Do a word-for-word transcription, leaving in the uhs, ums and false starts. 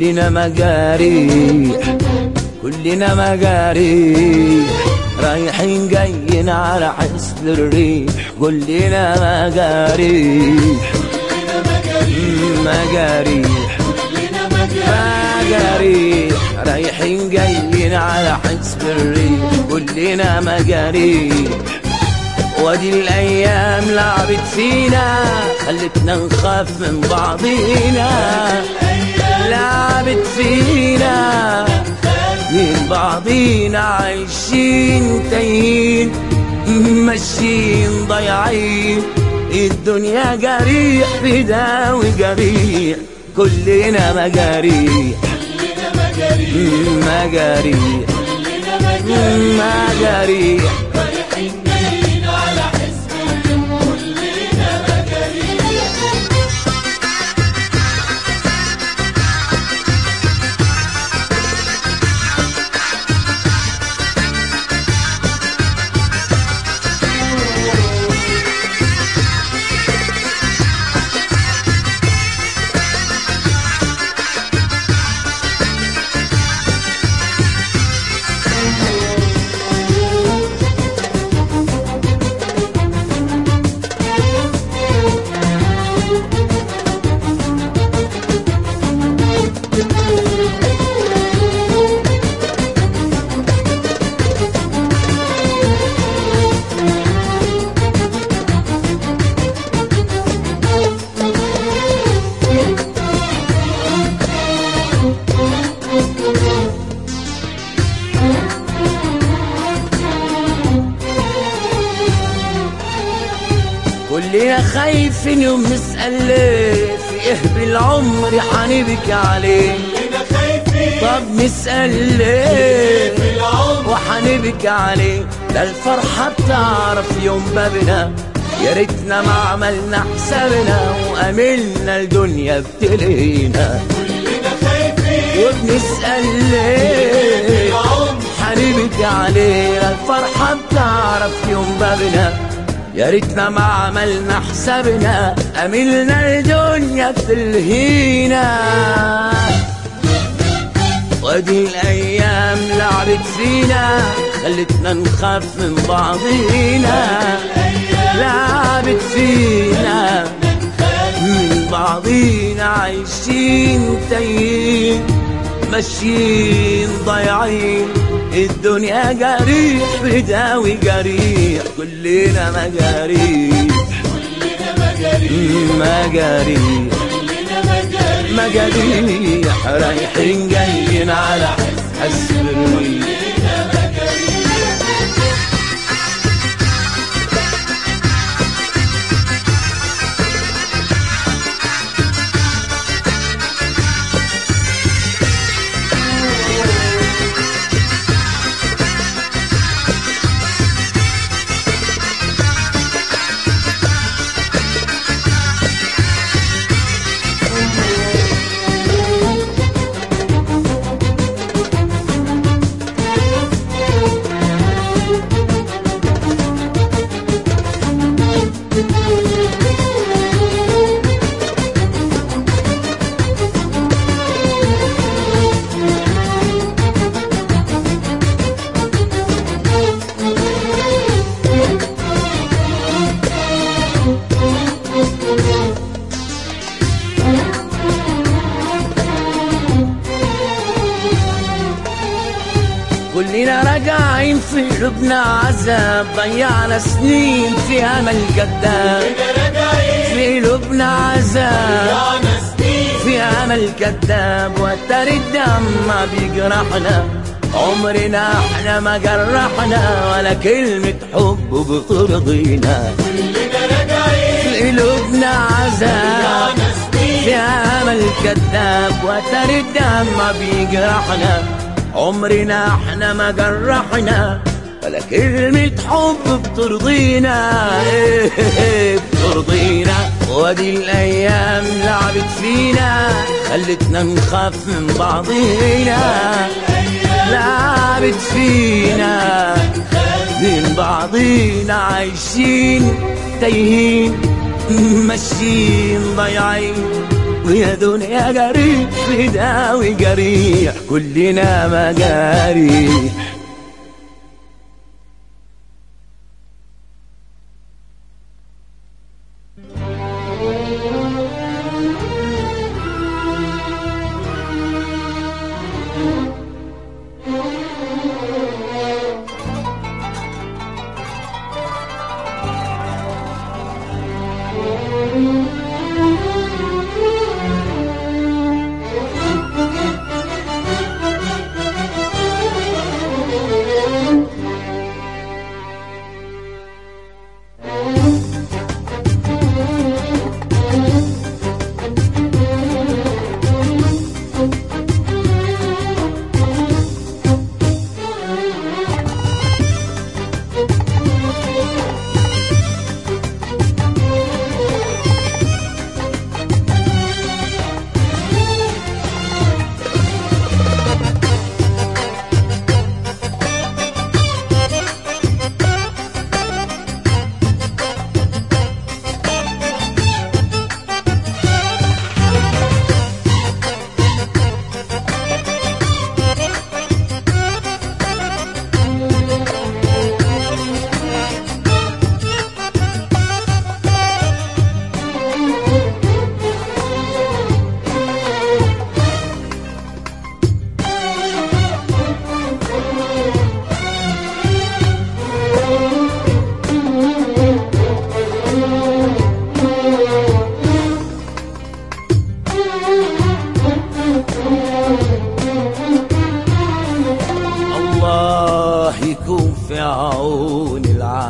كلنا مجاريح كلنا مجاريح رايحين جايين على حسب الريح. كلنا مجاريح مجاريح مجاريح رايحين جايين على حسب الريح. كلنا مجاريح وادي الايام لعبت فينا خلتنا نخاف من بعضينا. لعبت فينا من بعضينا عايشين تايهين ماشيين ضايعين. الدنيا جريح بداوي جريح. كلنا مجاريح مجاريح مجاريح كلنا خايفين يوم نسأل ليه في ايه بالعمر حنبكي عليه. طب نسأل ليه وحنبكي عليه. ده الفرحة بتعرف يوم بابنا يا ريتنا ما عملنا حسابنا وأملنا الدنيا بتلهينا. وبنسأل ليه حنبكي عليه. ده الفرحة بتعرف يوم بابنا يا ريتنا ما عملنا حسابنا أملنا الدنيا بتلهينا. وادي الأيام لعبت فينا خلتنا نخاف من بعضينا. لعبت فينا من بعضينا عايشين تايهين ماشيين ضايعين. الدنيا جريح بداوي جريح. كلنا مجاريح مجاريح مجاريح رايحين جايين على حسب الريح. كلنا راجعين في قلوبنا عذاب ضيعنا سنين في امل كذاب. في قلوبنا عذاب في امل كذاب وتر الدم ما بيجرحنا. عمرنا احنا ما جرحنا ولا كلمة حب بترضينا. في قلوبنا عذاب في امل كذاب وتر الدم ما بيجرحنا. عمرنا احنا ما جرحنا ولا كلمة حب بترضينا. ايه بترضينا. وادي الايام لعبت فينا خلتنا نخاف من بعضينا. لعبت فينا من بعضينا عايشين تايهين ماشيين ضايعين. ويا دنيا جريح بداوي جريح كلنا مجاريح. الله يكون في عون العالم.